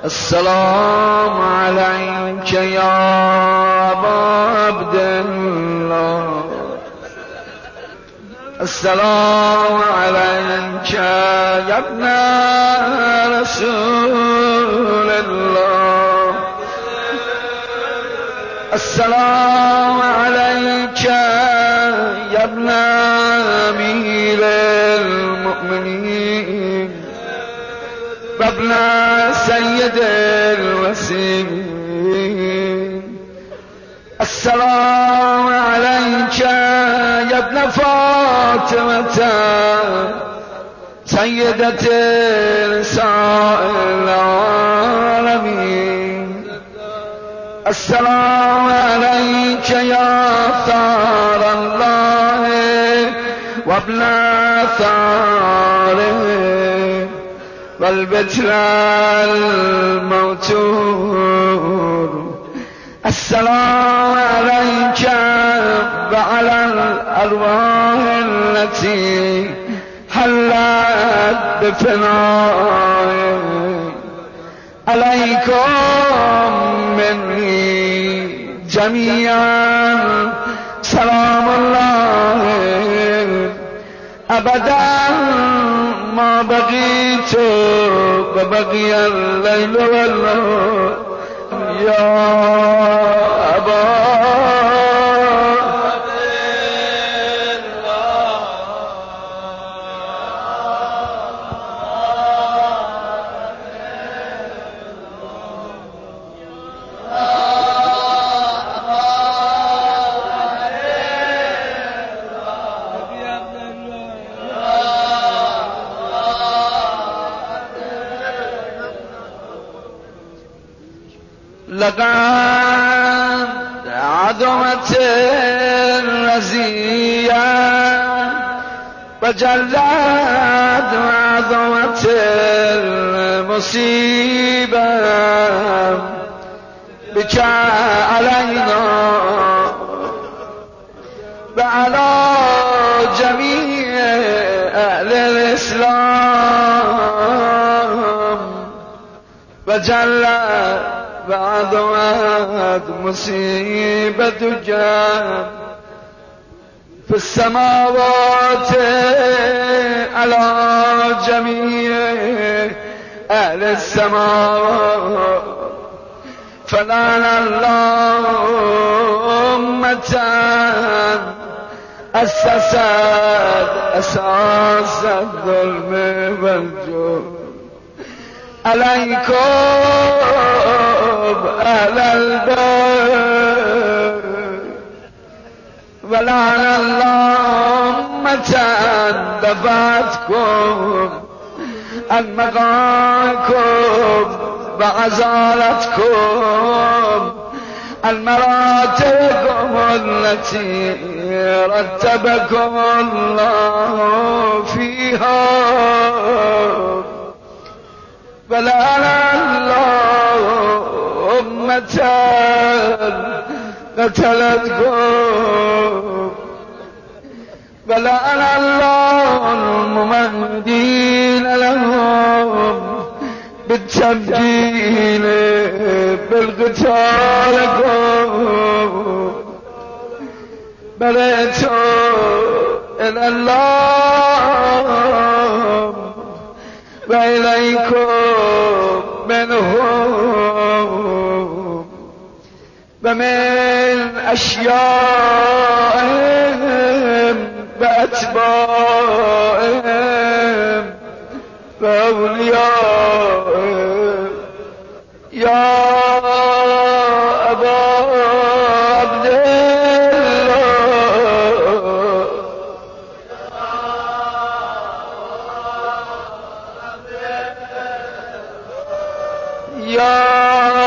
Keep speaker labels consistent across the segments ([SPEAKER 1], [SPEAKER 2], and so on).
[SPEAKER 1] السلام عليك يا أبا عبد الله، السلام عليك يا ابن رسول الله، السلام عليك يا ابن أمير المؤمنين وابن سيد الوسيم، السلام عليك يا ابن فاطمة سيدة نساء العالمين، السلام عليك يا ثار الله وابن ثاره والبتل الموتور، السلام عليك وعلى الأرواح التي حلت بفنائك، عليكم مني جميعا سلام الله أبدا ما بقيت وبقي الليل والنهار يا أبا لقد عظمت الرزية وجلت وعظمت المصيبة بك علينا وعلى جميع أهل الإسلام، وجلت وعظمت مصيبتك في السماوات على جميع أهل السماوات، فلعن الله أمة أسست أساس الظلم والجور، عليكم أهل البيت، ولعن الله أمة دفعتكم عن مقامكم وعزالتكم عن مراتبكم التي رتبكم الله فيها، ولعن الله أمة قتلتكم، ولعن الله الممدين لهم بالتبجيل بالقتالكم، برئت إلى الله وإليكم منهم ومن أشيائهم وأتباعهم وأوليائهم يا أبا عبد الله، يا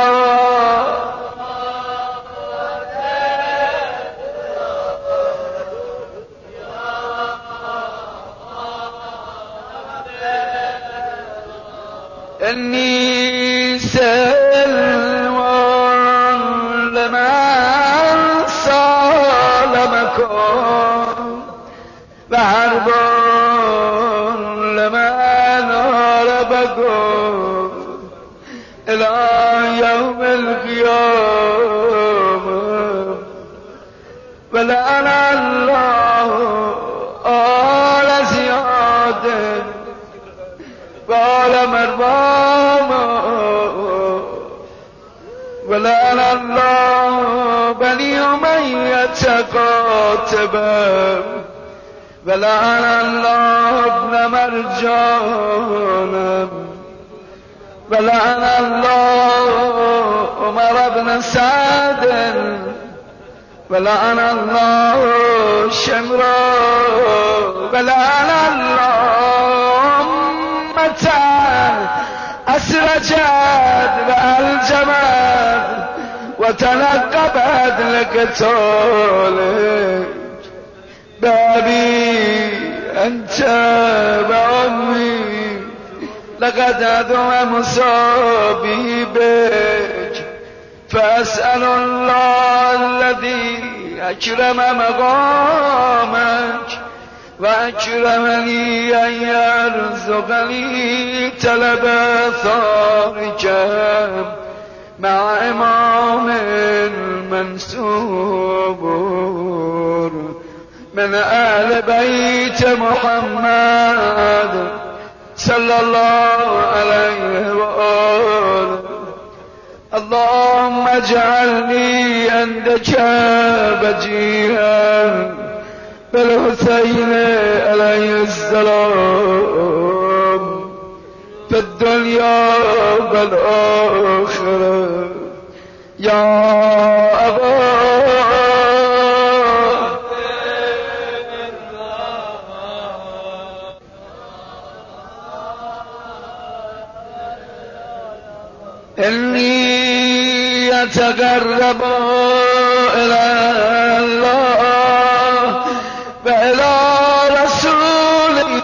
[SPEAKER 1] إني سلم لمن سالمكم وحرب لمن هربكم، إلى يوم القيامة ولعن الله آل زياد وآل مروان ولعن الله بني أمية قاتبا ولعن الله ابن مرجان ولعن الله عمر بن سعد ولعن الله شمرا ولعن الله أمة أسرجت وألجمت وتلقبت لقتالك بابي أنت وأمي لقد أدعى مصابي بك فأسأل الله الذي أكرم مقامك وأكرمني أن يرزقني طلب ثارك مع إمام منصور من آل بيت محمد صلى الله عليه وآله. اللهم اجعلني عندك بجيها بالحسين عليه السلام في الدنيا والآخرة يا أبا إني أتقرب إلى الله وإلى رسوله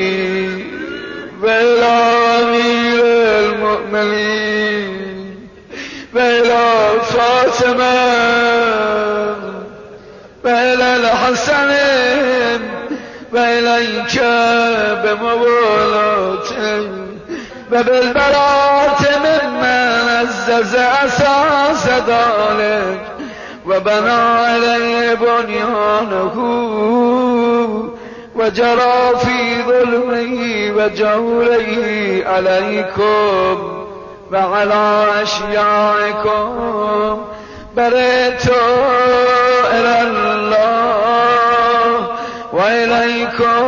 [SPEAKER 1] وإلى أمير المؤمنين وإلى فاطمة وإلى الحسن وإليك بموالاتي وبالبراءة ممن أزز أساس ذلك وبنى عليه بنيانه وجرى في ظلمه وجوره عليكم وعلى أشياعكم برئت إلى الله وإليكم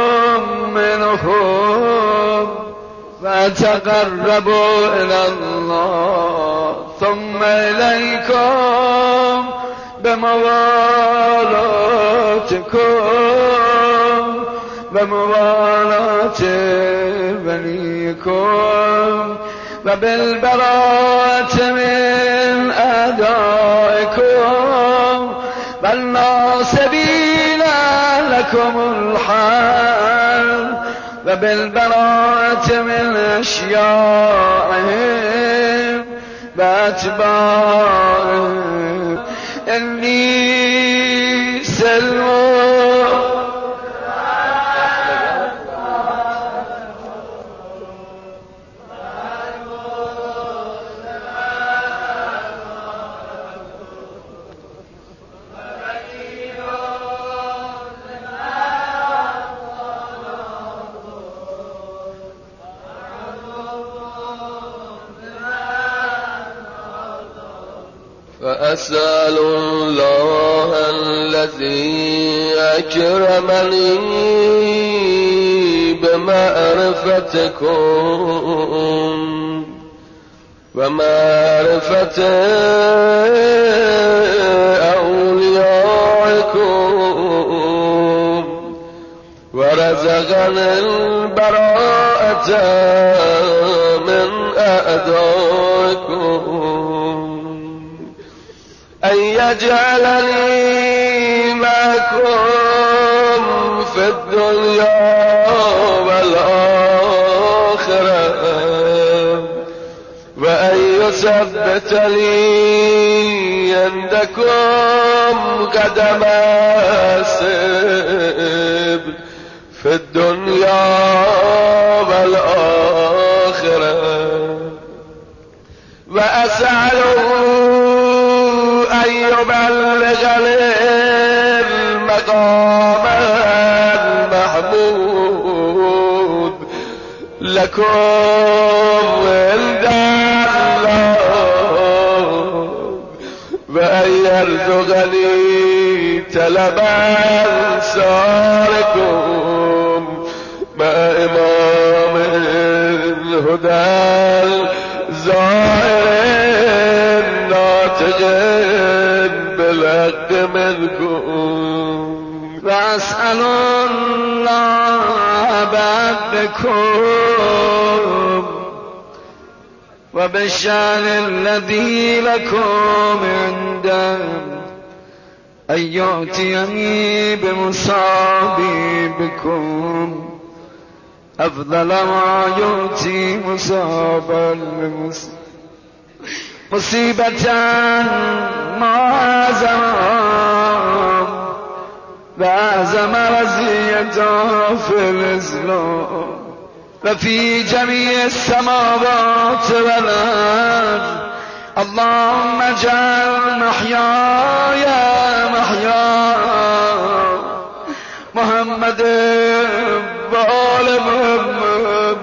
[SPEAKER 1] منهم فأتقربوا إلى الله ثم إليكم بموالاتكم وموالاة بنيكم وبالبراءة من أعدائكم والناصبين لكم الحال وبالبراءة من أشياعهم وأتباعهم إني سلم
[SPEAKER 2] فأسأل الله الذي أكرمني بمعرفتكم ومعرفة أوليائكم ورزقني البراءة من أعدائكم أن يجعلني معكم في الدنيا والآخرة وأن يثبت لي عندكم قدم صدق في الدنيا والآخرة وأسأله أن يبلغ المقام المحمود لكم عند الله، وأن يرزقني طلب أنصاركم مع إمام الهدى ظاهر ناطق بالحق منكم.
[SPEAKER 1] وأسأل الله بكم وبالشأن الذي لكم عنده أن يؤتيني بمصابيبكم أفضل ما يؤتي مصابا مصيبة معظم وأعظم رزية في الإسلام وفي جميع السماوات والأرض. اللهم اجعل محياي محيا محمد وآل محمد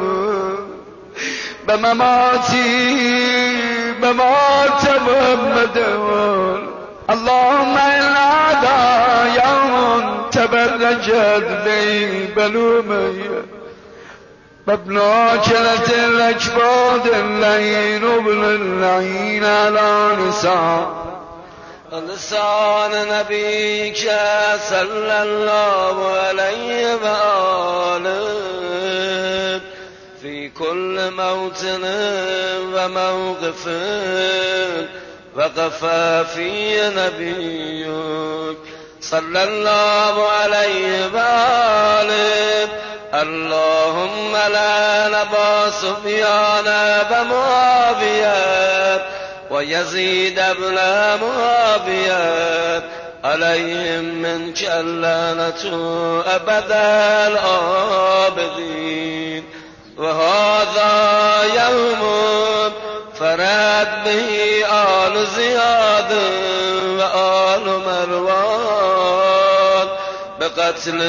[SPEAKER 1] بمماتي بمات محمد. اللهم إن هذا يوم تبرجت بي بنو أمية وابن عاكلة الأجباد اللعين وابن اللعين على لسان نبيك صلى الله عليه وآله في كل موطن وموقف وقف فيه نبيك صلى الله عليه وآله. اللهم لا نبا سفيان ومعاوية ويزيد بن معاوية عليهم منك اللعنة أبدا الآبدين. وهذا يوم فرد به آل زياد وآل مروان بقتل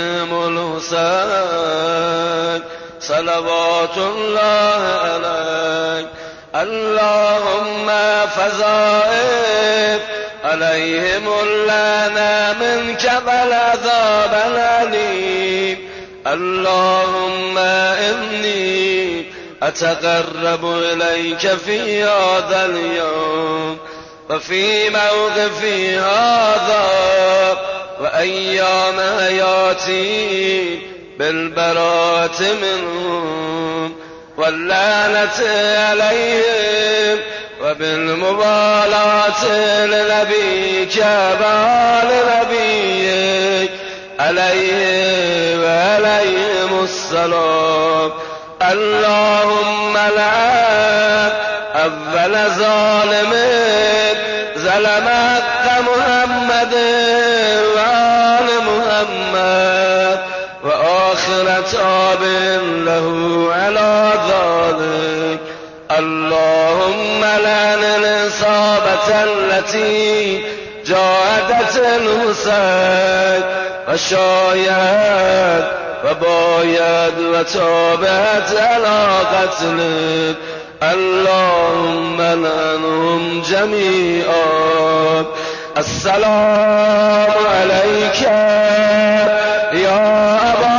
[SPEAKER 1] الحسين صلوات الله عليه. اللهم فزائف عليهم اللعنة منك بالعذاب الأليم. اللهم إني أتقرب إليك في هذا اليوم وفي موقفي هذا وأيام حياتي بالبراءة منهم واللعنة عليهم وبالمبالاة لنبيك وآل نبيك عليه وعليهم السلام. اللهم لعن أول ظالم ظلم حق محمد وآل محمد وآخر تاب له على ذلك. اللهم لعن الإصابة التي جاهدت الحسين وشايعت وبايد وتابت على قتله. اللهم لعنهم جميعا. السلام عليك يا أبا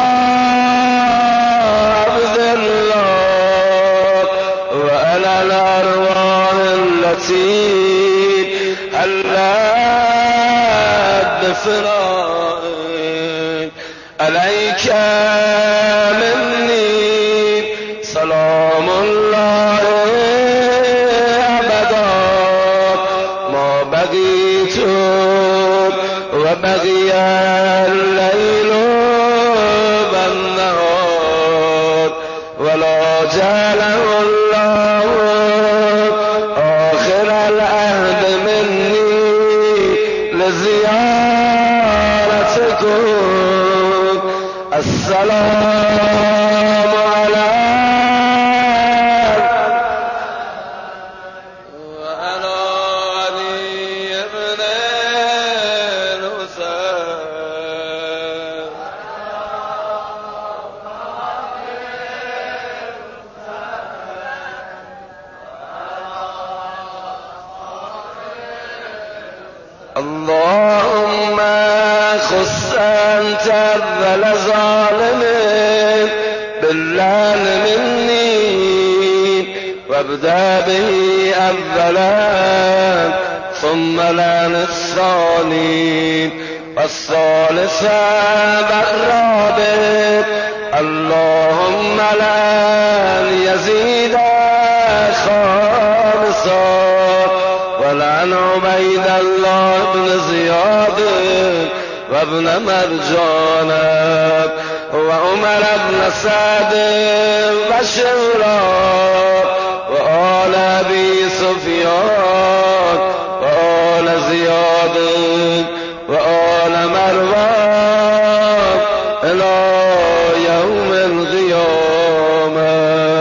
[SPEAKER 1] عبد الله وعلى الأرواح التي حلت بفراقك. عليك مني سلام الله أبدا ما بقيت وبقي الليل والنهار ولا جعله الله آخر العهد مني لزيارتكم. السلام على اللهم خص أنت أذل ظالم باللعن مني وابدأ به أولا ثم لعن الثاني والثالث والرابع اللهم لعن يزيد خامسا ولعن عبيد الله بن زياد وابن مرجان وعمر بن سعد وشورى وآل أبي سفيان وآل زياد وآل مروان إلى يوم القيامة.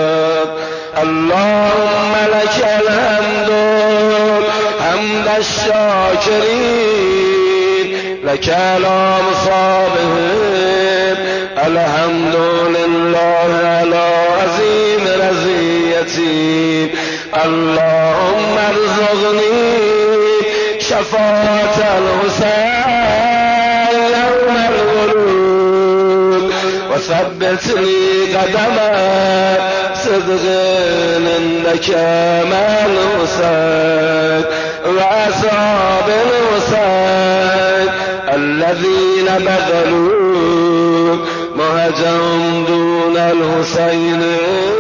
[SPEAKER 1] اللهم لك الحمد حمد الشاكرين لك الأمصابهم الحمد لله على عظيم رزيتي. اللهم ارزقني شفاعة الحسين يوم الورود وثبتني قدم صدق عندك مع الحسين وأصحاب الحسين الذين بذلوا مهجهم دون الحسين